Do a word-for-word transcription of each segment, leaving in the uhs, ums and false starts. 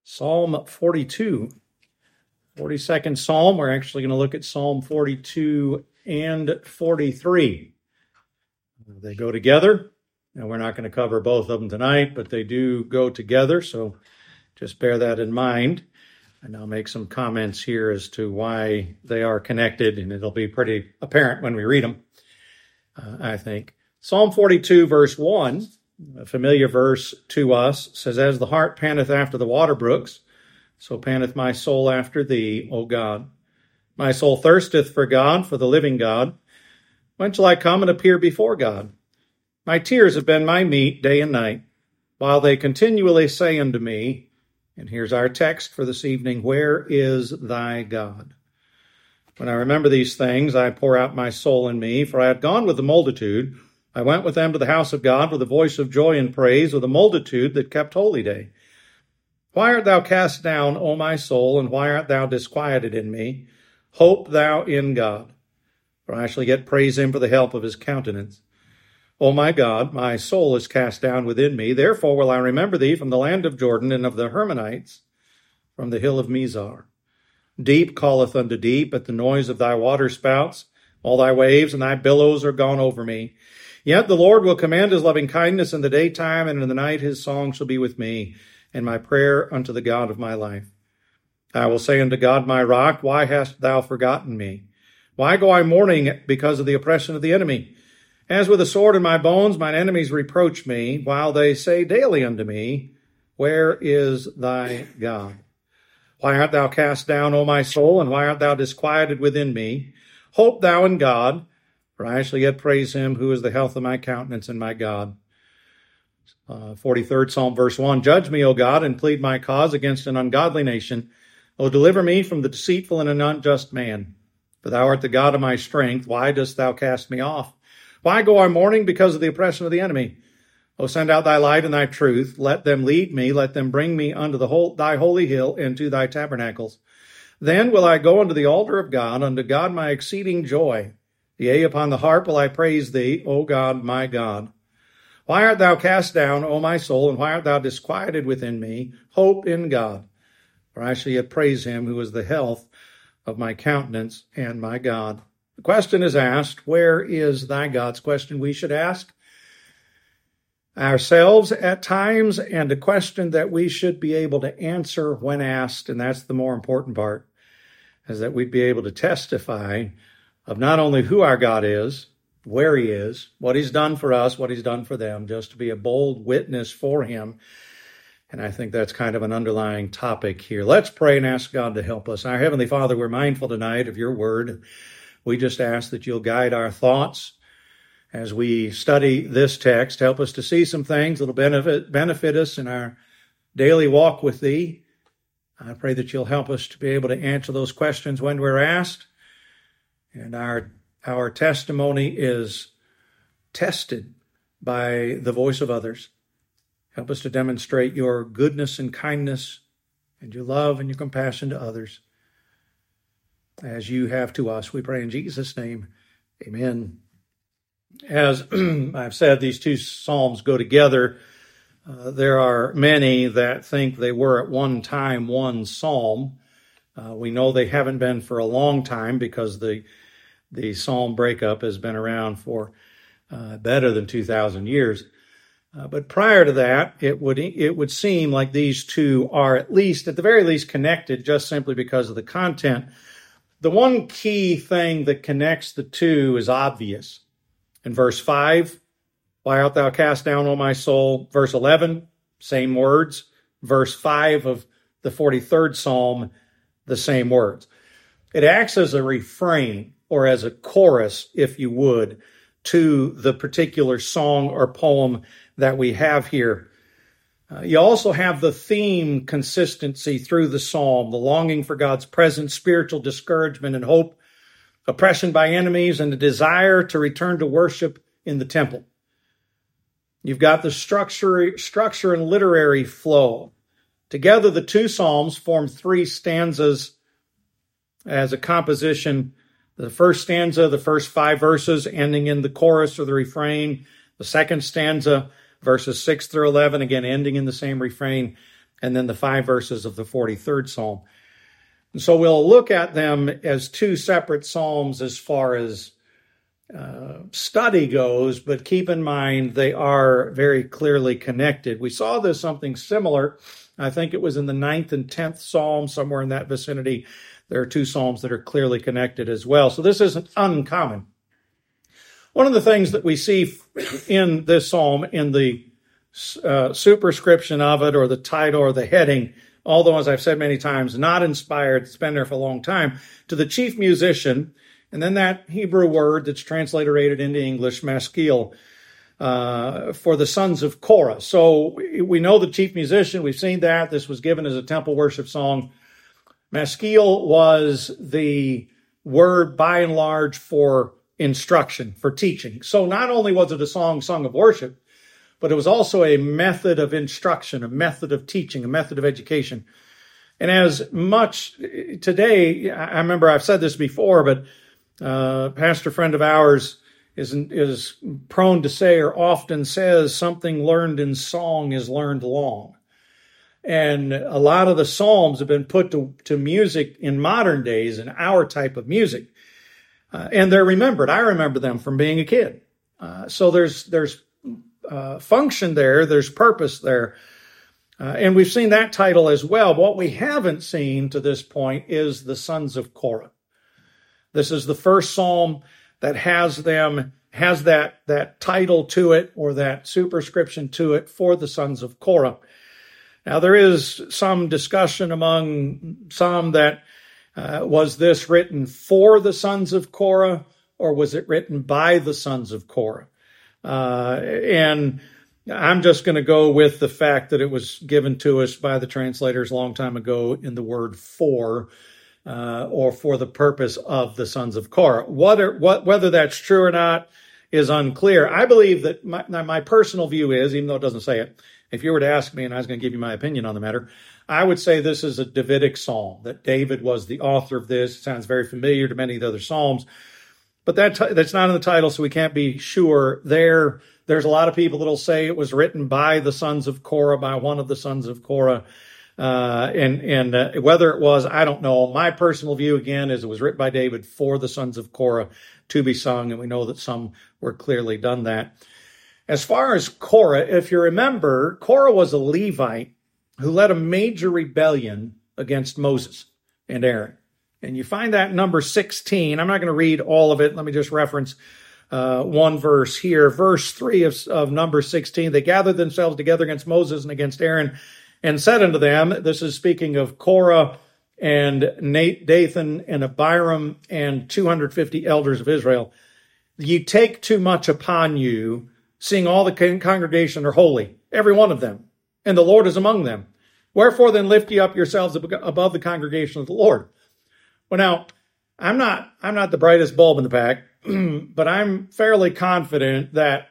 Psalm forty-two, forty-second Psalm. We're actually going to look at Psalm forty-two and forty-three. They go together, and we're not going to cover both of them tonight, but they do go together, so just bear that in mind. And I'll make some comments here as to why they are connected, and it'll be pretty apparent when we read them, uh, I think. Psalm forty-two, verse one, a familiar verse to us, says, "As the hart panteth after the water brooks, so panteth my soul after thee, O God. My soul thirsteth for God, for the living God. When shall I come and appear before God? My tears have been my meat day and night, while they continually say unto me," and here's our text for this evening, "Where is thy God? When I remember these things, I pour out my soul in me, for I had gone with the multitude. I went with them to the house of God with a voice of joy and praise, with a multitude that kept holy day. Why art thou cast down, O my soul, and why art thou disquieted in me? Hope thou in God, for I shall yet praise him for the help of his countenance. O my God, my soul is cast down within me. Therefore will I remember thee from the land of Jordan and of the Hermonites, from the hill of Mizar. Deep calleth unto deep at the noise of thy waterspouts. All thy waves and thy billows are gone over me. Yet the Lord will command his loving kindness in the daytime, and in the night his song shall be with me, and my prayer unto the God of my life. I will say unto God my rock, why hast thou forgotten me? Why go I mourning because of the oppression of the enemy? As with a sword in my bones, mine enemies reproach me, while they say daily unto me, where is thy God? Why art thou cast down, O my soul, and why art thou disquieted within me? Hope thou in God, for I shall yet praise him who is the health of my countenance and my God." Uh, forty-third Psalm, verse one, "Judge me, O God, and plead my cause against an ungodly nation. O deliver me from the deceitful and an unjust man. For thou art the God of my strength. Why dost thou cast me off? Why go I mourning because of the oppression of the enemy? O send out thy light and thy truth. Let them lead me. Let them bring me unto the whole, thy holy hill and to thy tabernacles. Then will I go unto the altar of God, unto God my exceeding joy. Yea, upon the harp will I praise thee, O God, my God. Why art thou cast down, O my soul, and why art thou disquieted within me? Hope in God, for I shall yet praise him who is the health of my countenance and my God." The question is asked, where is thy God? It's a question we should ask ourselves at times, and a question that we should be able to answer when asked, and that's the more important part, is that we'd be able to testify of not only who our God is, where he is, what he's done for us, what he's done for them, just to be a bold witness for him. And I think that's kind of an underlying topic here. Let's pray and ask God to help us. Our Heavenly Father, we're mindful tonight of your word. We just ask that you'll guide our thoughts as we study this text. Help us to see some things that will benefit, benefit us in our daily walk with thee. I pray that you'll help us to be able to answer those questions when we're asked. And our our testimony is tested by the voice of others. Help us to demonstrate your goodness and kindness and your love and your compassion to others as you have to us. We pray in Jesus' name, amen. As I've said, these two psalms go together. Uh, there are many that think they were at one time one psalm. Uh, we know they haven't been for a long time because the The psalm breakup has been around for uh, better than two thousand years. Uh, but prior to that, it would it would seem like these two are at least, at the very least, connected just simply because of the content. The one key thing that connects the two is obvious. In verse five, "Why art thou cast down, O my soul?" Verse eleven, same words. Verse five of the forty-third Psalm, the same words. It acts as a refrain, or as a chorus, if you would, to the particular song or poem that we have here. Uh, you also have the theme consistency through the psalm, the longing for God's presence, spiritual discouragement and hope, oppression by enemies, and the desire to return to worship in the temple. You've got the structure, structure and literary flow. Together, the two psalms form three stanzas as a composition. The first stanza, the first five verses, ending in the chorus or the refrain. The second stanza, verses six through eleven, again ending in the same refrain. and then the five verses of the forty-third Psalm. And so we'll look at them as two separate psalms as far as uh, study goes, but keep in mind they are very clearly connected. We saw this something similar. I think it was in the ninth and tenth Psalm, somewhere in that vicinity. There are two psalms that are clearly connected as well. So this isn't uncommon. One of the things that we see in this psalm, in the uh, superscription of it, or the title or the heading, although, as I've said many times, not inspired, it's been there for a long time, to the chief musician, and then that Hebrew word that's transliterated into English, maskil, uh, for the sons of Korah. So we know the chief musician, we've seen that. This was given as a temple worship song. Maskil was the word, by and large, for instruction, for teaching. So not only was it a song sung of worship, but it was also a method of instruction, a method of teaching, a method of education. And as much today, I remember I've said this before, but uh, a pastor friend of ours is, is prone to say, or often says, something learned in song is learned long. And a lot of the psalms have been put to, to music in modern days, in our type of music. Uh, and they're remembered. I remember them from being a kid. Uh, so there's there's uh, function there. There's purpose there. Uh, and we've seen that title as well. What we haven't seen to this point is the sons of Korah. This is the first psalm that has them, has that, that title to it, or that superscription to it, for the sons of Korah. Now, there is some discussion among some that uh, was this written for the sons of Korah, or was it written by the sons of Korah? Uh, and I'm just going to go with the fact that it was given to us by the translators a long time ago in the word for, uh, or for the purpose of the sons of Korah. What are, what, whether that's true or not is unclear. I believe that my, my personal view is, even though it doesn't say it, if you were to ask me and I was going to give you my opinion on the matter, I would say this is a Davidic psalm, that David was the author of this. It sounds very familiar to many of the other psalms, but that t- that's not in the title, so we can't be sure there. There's a lot of people that'll say it was written by the sons of Korah, by one of the sons of Korah. Uh, and and uh, whether it was, I don't know. My personal view, again, is it was written by David for the sons of Korah to be sung, and we know that some were clearly done that. As far as Korah, if you remember, Korah was a Levite who led a major rebellion against Moses and Aaron. And you find that in number sixteen. I'm not going to read all of it. Let me just reference uh, one verse here. Verse three of, of number sixteen. They gathered themselves together against Moses and against Aaron and said unto them, this is speaking of Korah and Dathan and Abiram and two hundred fifty elders of Israel, you take too much upon you, seeing all the congregation are holy, every one of them, and the Lord is among them. Wherefore then lift ye up yourselves above the congregation of the Lord. Well, now, I'm not, I'm not the brightest bulb in the pack, but I'm fairly confident that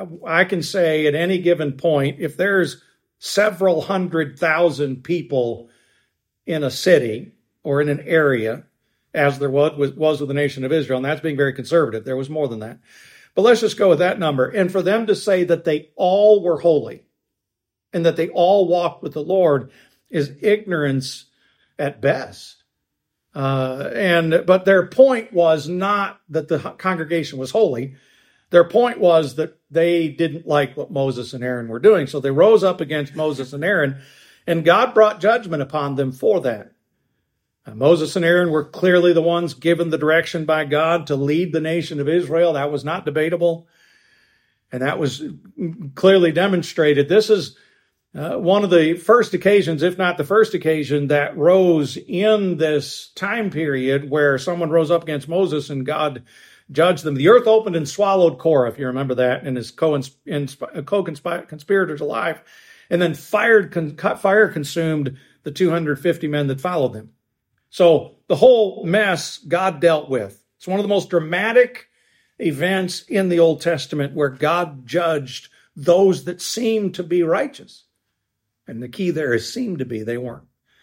I can say at any given point, if there's several hundred thousand people in a city or in an area, as there was, was with the nation of Israel, and that's being very conservative, there was more than that. But let's just go with that number. And for them to say that they all were holy and that they all walked with the Lord is ignorance at best. Uh, and, but their point was not that the congregation was holy. Their point was that they didn't like what Moses and Aaron were doing. So they rose up against Moses and Aaron, and God brought judgment upon them for that. Uh, Moses and Aaron were clearly the ones given the direction by God to lead the nation of Israel. That was not debatable. And that was clearly demonstrated. This is Uh, one of the first occasions, if not the first occasion, that rose in this time period where someone rose up against Moses and God judged them. The earth opened and swallowed Korah, if you remember that, and his co-conspirators alive, and then fired, fire consumed the two hundred fifty men that followed them. So the whole mess God dealt with. It's one of the most dramatic events in the Old Testament where God judged those that seemed to be righteous. And the key there is seemed to be, they weren't.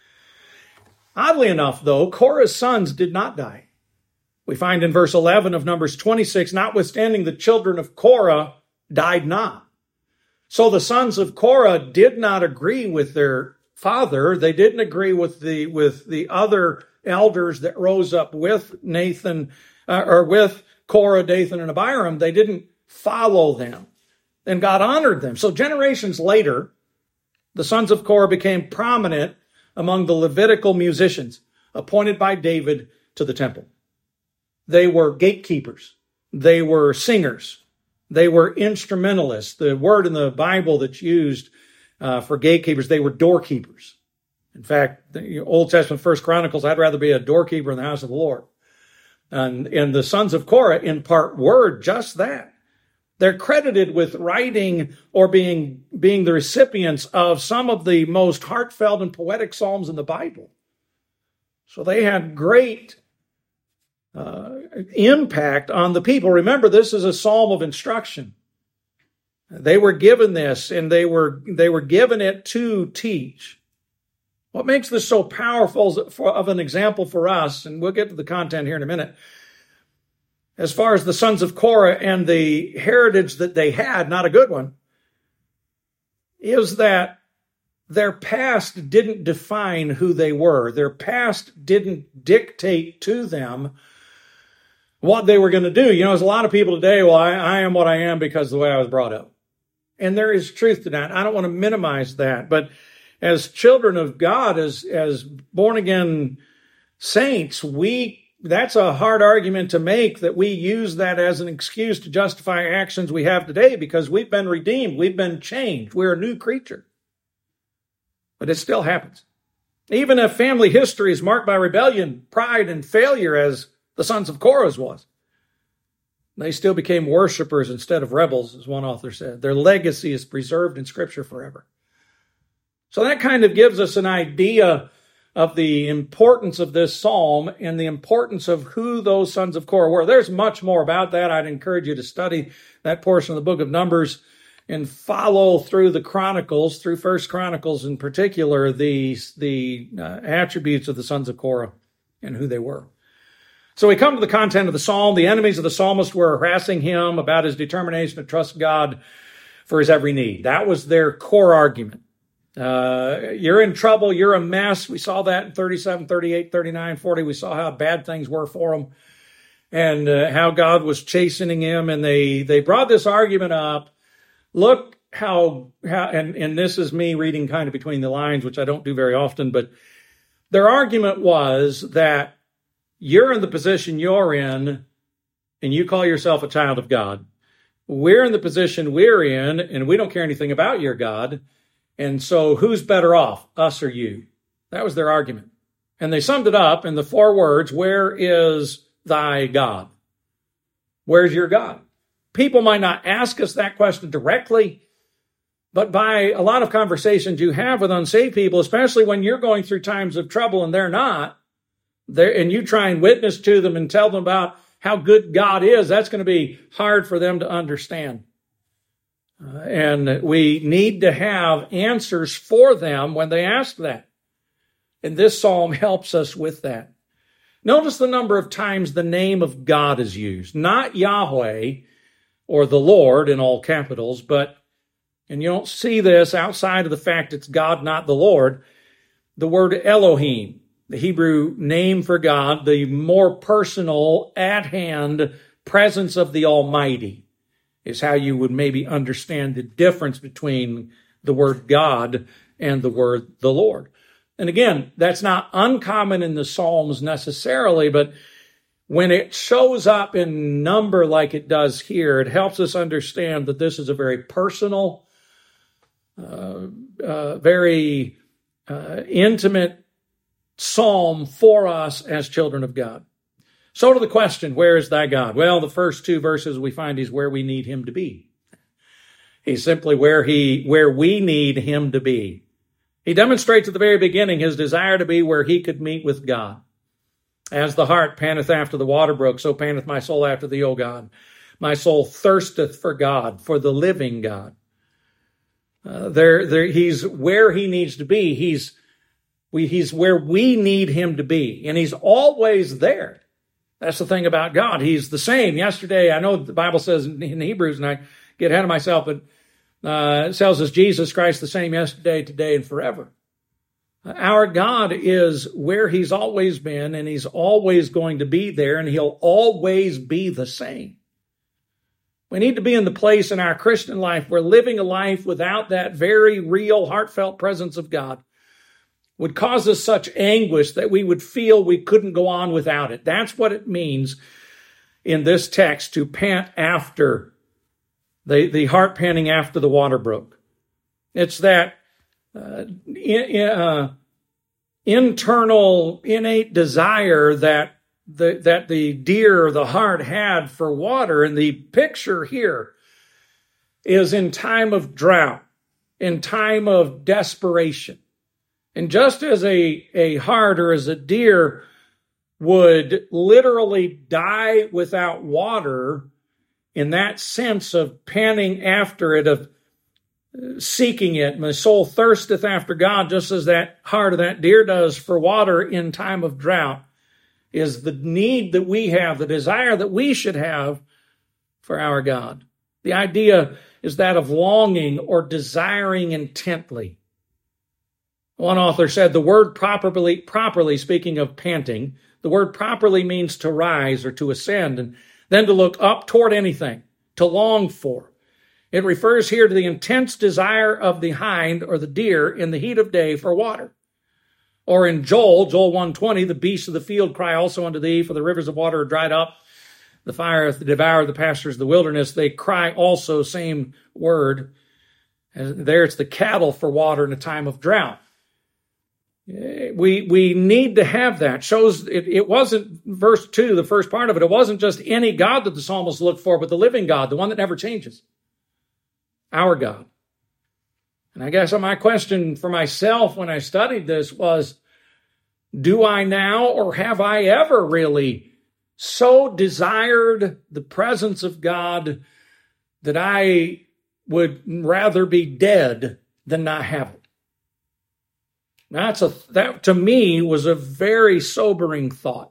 Oddly enough, though, Korah's sons did not die. We find in verse eleven of Numbers twenty-six, notwithstanding the children of Korah died not. So the sons of Korah did not agree with their father. They didn't agree with the with the other elders that rose up with Nathan uh, or with Korah, Dathan, and Abiram. They didn't follow them. And God honored them. So generations later, the sons of Korah became prominent among the Levitical musicians appointed by David to the temple. They were gatekeepers. They were singers. They were instrumentalists. The word in the Bible that's used uh, for gatekeepers, they were doorkeepers. In fact, the Old Testament First Chronicles, I'd rather be a doorkeeper in the house of the Lord. And, and the sons of Korah in part were just that. They're credited with writing or being, being the recipients of some of the most heartfelt and poetic psalms in the Bible. So they had great uh, impact on the people. Remember, this is a psalm of instruction. They were given this, and they were they were given it to teach. What makes this so powerful of an example for us, and we'll get to the content here in a minute, as far as the sons of Korah and the heritage that they had, not a good one, is that their past didn't define who they were. Their past didn't dictate to them what they were going to do. You know, there's a lot of people today, well, I, I am what I am because of the way I was brought up. And there is truth to that. I don't want to minimize that. But as children of God, as, as born-again saints, we that's a hard argument to make, that we use that as an excuse to justify actions we have today because we've been redeemed. We've been changed. We're a new creature. But it still happens. Even if family history is marked by rebellion, pride, and failure, as the sons of Korah was, they still became worshipers instead of rebels, as one author said. Their legacy is preserved in Scripture forever. So that kind of gives us an idea of the importance of this psalm and the importance of who those sons of Korah were. There's much more about that. I'd encourage you to study that portion of the book of Numbers and follow through the Chronicles, through First Chronicles in particular, the, the uh, attributes of the sons of Korah and who they were. So we come to the content of the psalm. The enemies of the psalmist were harassing him about his determination to trust God for his every need. That was their core argument. Uh, you're in trouble. You're a mess. We saw that in thirty-seven, thirty-eight, thirty-nine, forty. We saw how bad things were for him and uh, how God was chastening him. And they, they brought this argument up. Look how, how and, and this is me reading kind of between the lines, which I don't do very often, but their argument was that you're in the position you're in and you call yourself a child of God. We're in the position we're in and we don't care anything about your God. And so who's better off, us or you? That was their argument. And they summed it up in the four words, where is thy God? Where's your God? People might not ask us that question directly, but by a lot of conversations you have with unsaved people, especially when you're going through times of trouble and they're not, they're, and you try and witness to them and tell them about how good God is, that's going to be hard for them to understand. Uh, and we need to have answers for them when they ask that. And this psalm helps us with that. Notice the number of times the name of God is used. Not Yahweh or the Lord in all capitals, but, and you don't see this outside of the fact it's God, not the Lord, the word Elohim, the Hebrew name for God, the more personal, at-hand presence of the Almighty, is how you would maybe understand the difference between the word God and the word the Lord. And again, that's not uncommon in the Psalms necessarily, but when it shows up in number like it does here, it helps us understand that this is a very personal, uh, uh, very uh, intimate psalm for us as children of God. So to the question, where is thy God? Well, the first two verses we find is where we need him to be. He's simply where he, where we need him to be. He demonstrates at the very beginning his desire to be where he could meet with God. As the hart panteth after the water brook, so panteth my soul after thee, O God. My soul thirsteth for God, for the living God. Uh, there, there, he's where he needs to be. He's, we, he's where we need him to be. And he's always there. That's the thing about God. He's the same. Yesterday, I know the Bible says in Hebrews, and I get ahead of myself, but uh, it tells us Jesus Christ the same yesterday, today, and forever. Our God is where he's always been, and he's always going to be there, and he'll always be the same. We need to be in the place in our Christian life where living a life without that very real, heartfelt presence of God would cause us such anguish that we would feel we couldn't go on without it. That's what it means in this text to pant after, the, the heart panting after the water brook. It's that uh, in, uh, internal, innate desire that the, that the deer, the hart had for water. And the picture here is in time of drought, in time of desperation. And just as a, a hart or as a deer would literally die without water, in that sense of panting after it, of seeking it, my soul thirsteth after God, just as that hart of that deer does for water in time of drought, is the need that we have, the desire that we should have for our God. The idea is that of longing or desiring intently. One author said the word properly, properly speaking of panting, the word properly means to rise or to ascend, and then to look up toward anything, to long for. It refers here to the intense desire of the hind or the deer in the heat of day for water. Or in Joel, Joel one twenty, the beasts of the field cry also unto thee, for the rivers of water are dried up. The fire hath devoured the pastures of the wilderness. They cry also, same word. And there it's the cattle for water in a time of drought. We we need to have that. Shows it, it wasn't, verse two, the first part of it, it wasn't just any God that the psalmist looked for, but the living God, the one that never changes. Our God. And I guess my question for myself when I studied this was, do I now or have I ever really so desired the presence of God that I would rather be dead than not have it? That's a, that to me was a very sobering thought.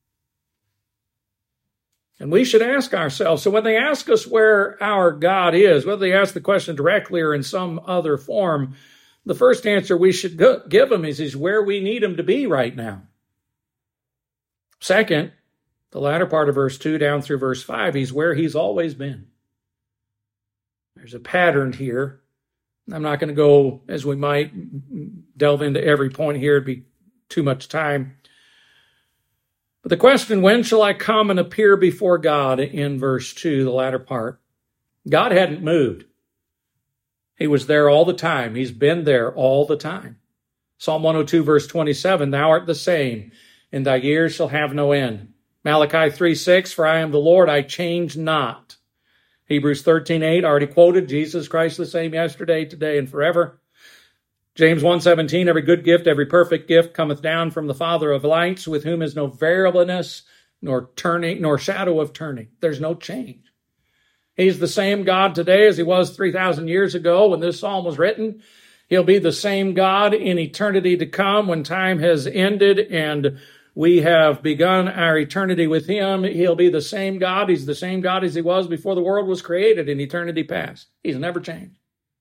And we should ask ourselves, so when they ask us where our God is, whether they ask the question directly or in some other form, the first answer we should go, give them is, is where we need him to be right now. Second, the latter part of verse two down through verse five, he's where he's always been. There's a pattern here. I'm not going to go, as we might, delve into every point here. It'd be too much time. But the question, when shall I come and appear before God, in verse two, the latter part, God hadn't moved. He was there all the time. He's been there all the time. Psalm one oh two, verse twenty-seven, thou art the same, and thy years shall have no end. Malachi three six, for I am the Lord, I change not. Hebrews thirteen eight, already quoted, Jesus Christ the same yesterday, today, and forever. James one seventeen, every good gift, every perfect gift cometh down from the Father of lights, with whom is no variableness, nor turning, nor shadow of turning. There's no change. He's the same God today as he was three thousand years ago when this psalm was written. He'll be the same God in eternity to come when time has ended and we have begun our eternity with him. He'll be the same God. He's the same God as he was before the world was created in eternity past. He's never changed.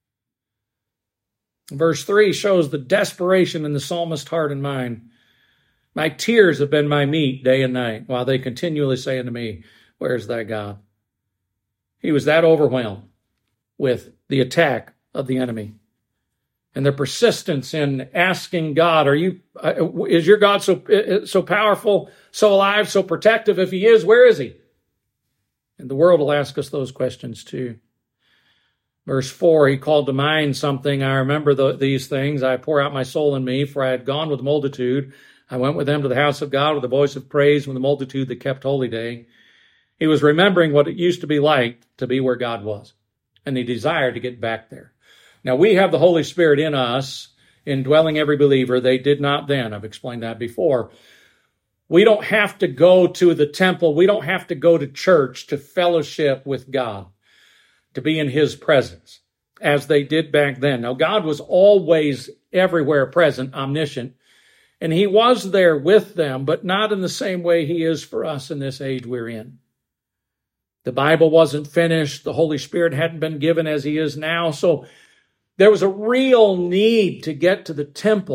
Verse three shows the desperation in the psalmist's heart and mind. My tears have been my meat day and night, while they continually say unto me, where's thy God? He was that overwhelmed with the attack of the enemy. And their persistence in asking God, are you, uh, is your God so, uh, so powerful, so alive, so protective? If he is, where is he? And the world will ask us those questions too. Verse four, he called to mind something. I remember the, these things. I pour out my soul in me, for I had gone with the multitude. I went with them to the house of God with a voice of praise from the multitude that kept holy day. He was remembering what it used to be like to be where God was. And he desired to get back there. Now, we have the Holy Spirit in us, indwelling every believer. They did not then. I've explained that before. We don't have to go to the temple. We don't have to go to church to fellowship with God, to be in his presence, as they did back then. Now, God was always everywhere present, omniscient, and he was there with them, but not in the same way he is for us in this age we're in. The Bible wasn't finished. The Holy Spirit hadn't been given as he is now. So there was a real need to get to the temple,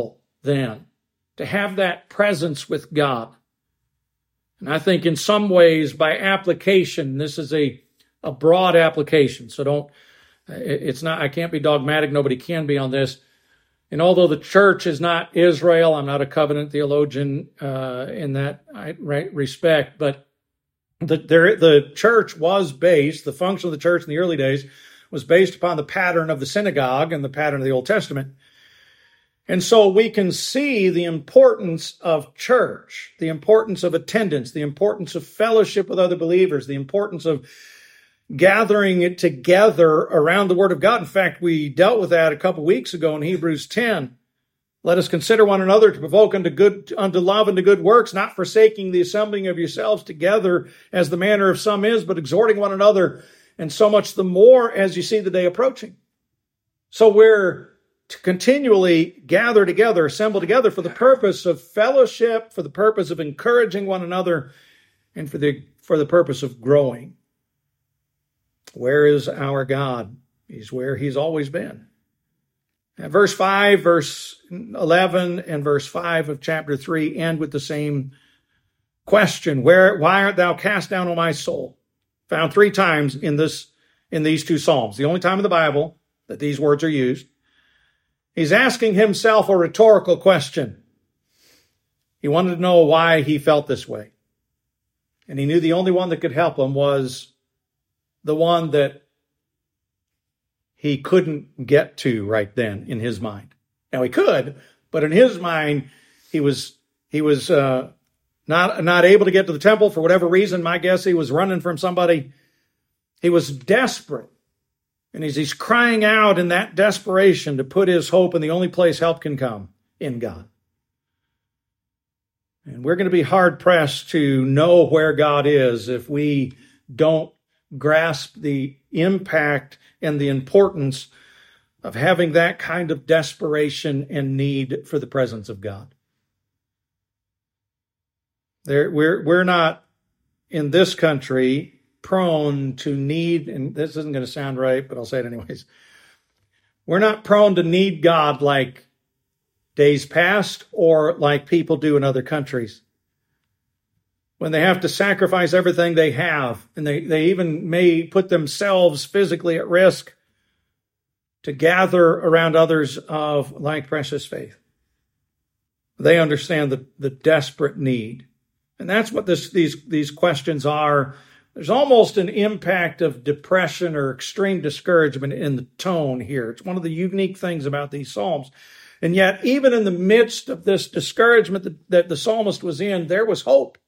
then, to have that presence with God. And I think in some ways, by application, this is a, a broad application. So don't, it's not, I can't be dogmatic. Nobody can be on this. And although the church is not Israel, I'm not a covenant theologian uh, in that respect, but the, there, the church was based, the function of the church in the early days was based upon the pattern of the synagogue and the pattern of the Old Testament. And so we can see the importance of church, the importance of attendance, the importance of fellowship with other believers, the importance of gathering it together around the Word of God. In fact, we dealt with that a couple weeks ago in Hebrews ten. Let us consider one another to provoke unto good, unto love and to good works, not forsaking the assembling of yourselves together as the manner of some is, but exhorting one another, and so much the more as you see the day approaching. So we're to continually gather together, assemble together for the purpose of fellowship, for the purpose of encouraging one another, and for the for the purpose of growing. Where is our God? He's where he's always been. And verse five, verse eleven, and verse five of chapter three end with the same question. Where, why art thou cast down, O my soul? Found three times in this, in these two Psalms. The only time in the Bible that these words are used. He's asking himself a rhetorical question. He wanted to know why he felt this way. And he knew the only one that could help him was the one that he couldn't get to right then in his mind. Now he could, but in his mind, he was he was uh, not not able to get to the temple for whatever reason. My guess, he was running from somebody. He was desperate. And as he's crying out in that desperation to put his hope in the only place help can come, in God. And we're going to be hard-pressed to know where God is if we don't grasp the impact and the importance of having that kind of desperation and need for the presence of God. There, we're, we're not in this country prone to need, and this isn't going to sound right, but I'll say it anyways. We're not prone to need God like days past or like people do in other countries. When they have to sacrifice everything they have, and they, they even may put themselves physically at risk to gather around others of like precious faith. They understand the, the desperate need. And that's what this, these, these questions are. There's almost an impact of depression or extreme discouragement in the tone here. It's one of the unique things about these Psalms. And yet, even in the midst of this discouragement that, that the psalmist was in, there was hope.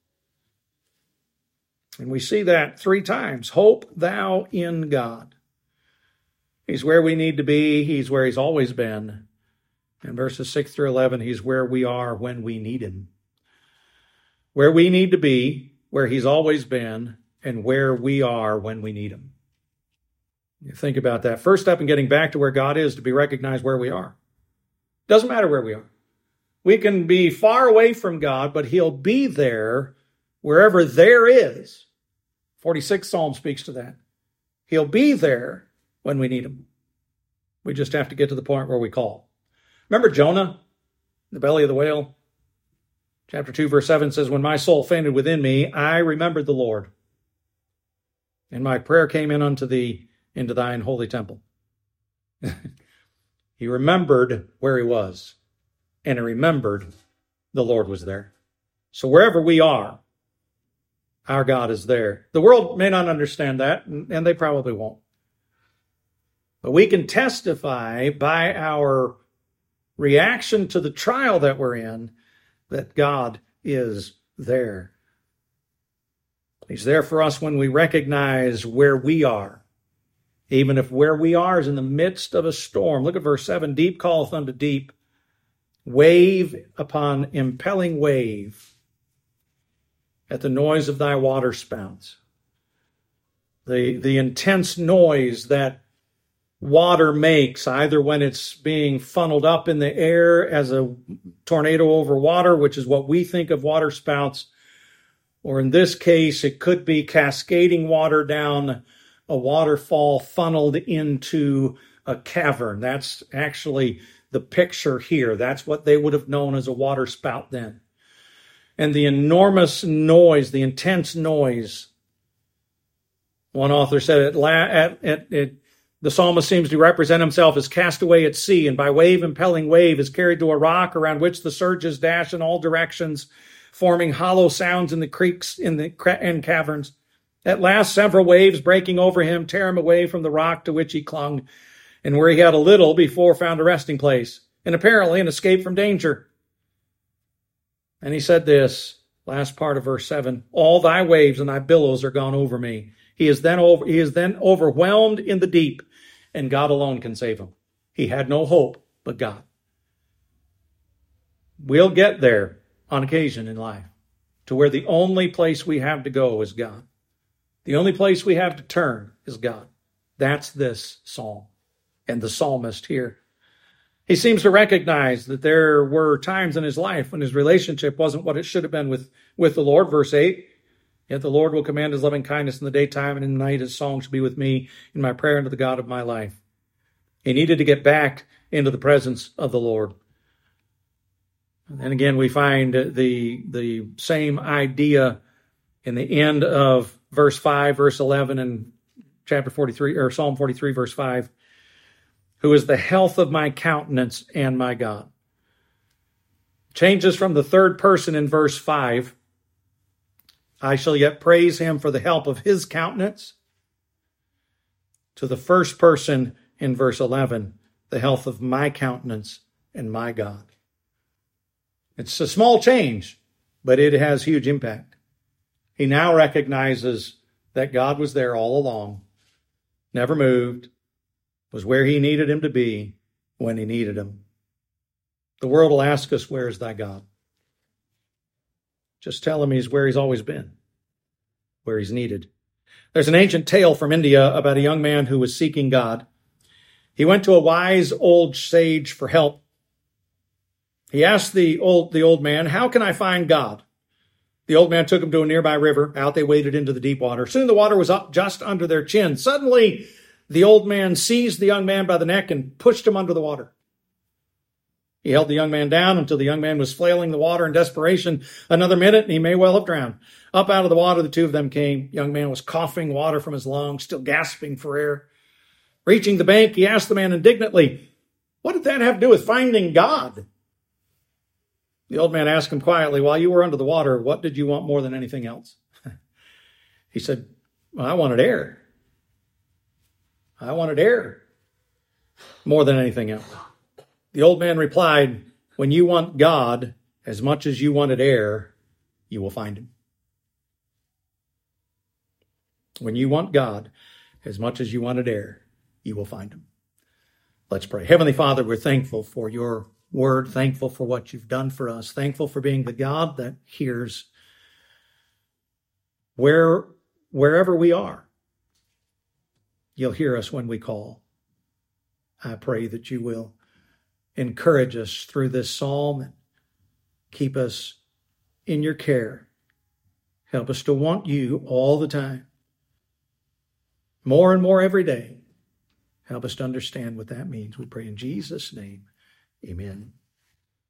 And we see that three times. Hope thou in God. He's where we need to be. He's where he's always been. In verses six through eleven, he's where we are when we need him. Where we need to be, where he's always been, and where we are when we need him. You think about that. First step in getting back to where God is to be recognized where we are. Doesn't matter where we are. We can be far away from God, but he'll be there wherever there is. forty-sixth Psalm speaks to that. He'll be there when we need him. We just have to get to the point where we call. Remember Jonah, the belly of the whale? Chapter two, verse seven says, when my soul fainted within me, I remembered the Lord. And my prayer came in unto thee into thine holy temple. He remembered where he was, and he remembered the Lord was there. So wherever we are, our God is there. The world may not understand that, and they probably won't. But we can testify by our reaction to the trial that we're in that God is there. He's there for us when we recognize where we are. Even if where we are is in the midst of a storm. Look at verse seven. Deep calleth unto deep, wave upon impelling wave, at the noise of thy water spouts. The, the intense noise that water makes, either when it's being funneled up in the air as a tornado over water, which is what we think of water spouts, or in this case, it could be cascading water down a waterfall funneled into a cavern. That's actually the picture here. That's what they would have known as a water spout then. And the enormous noise, the intense noise. One author said it, at, at, at, the psalmist seems to represent himself as cast away at sea, and by wave impelling wave is carried to a rock around which the surges dash in all directions, forming hollow sounds in the creeks in the and caverns. At last, several waves breaking over him tear him away from the rock to which he clung, and where he had a little before found a resting place, and apparently an escape from danger. And he said this, last part of verse seven, all thy waves and thy billows are gone over me. He is then over, he is then overwhelmed in the deep, and God alone can save him. He had no hope but God. We'll get there on occasion in life, to where the only place we have to go is God. The only place we have to turn is God. That's this psalm and the psalmist here. He seems to recognize that there were times in his life when his relationship wasn't what it should have been with, with the Lord. Verse eight, yet the Lord will command his loving kindness in the daytime, and in the night his song shall be with me in my prayer unto the God of my life. He needed to get back into the presence of the Lord. And again, we find the, the same idea in the end of verse five, verse eleven, and chapter forty-three, or Psalm forty-three, verse five. Who is the health of my countenance and my God. Changes from the third person in verse five. I shall yet praise him for the help of his countenance. To the first person in verse eleven, the health of my countenance and my God. It's a small change, but it has huge impact. He now recognizes that God was there all along, never moved, was where he needed him to be when he needed him. The world will ask us, where is thy God? Just tell him he's where he's always been, where he's needed. There's an ancient tale from India about a young man who was seeking God. He went to a wise old sage for help. He asked the old, the old man, how can I find God? The old man took him to a nearby river. Out they waded into the deep water. Soon the water was up just under their chin. Suddenly, the old man seized the young man by the neck and pushed him under the water. He held the young man down until the young man was flailing the water in desperation. Another minute, and he may well have drowned. Up out of the water, the two of them came. Young man was coughing water from his lungs, still gasping for air. Reaching the bank, he asked the man indignantly, what did that have to do with finding God? The old man asked him quietly, while you were under the water, what did you want more than anything else? He said, well, I wanted air. I wanted air more than anything else. The old man replied, when you want God as much as you wanted air, you will find him. When you want God as much as you wanted air, you will find him. Let's pray. Heavenly Father, we're thankful for your word, thankful for what you've done for us, thankful for being the God that hears where, wherever we are. You'll hear us when we call. I pray that you will encourage us through this psalm and keep us in your care. Help us to want you all the time. More and more every day. Help us to understand what that means. We pray in Jesus' name. Amen.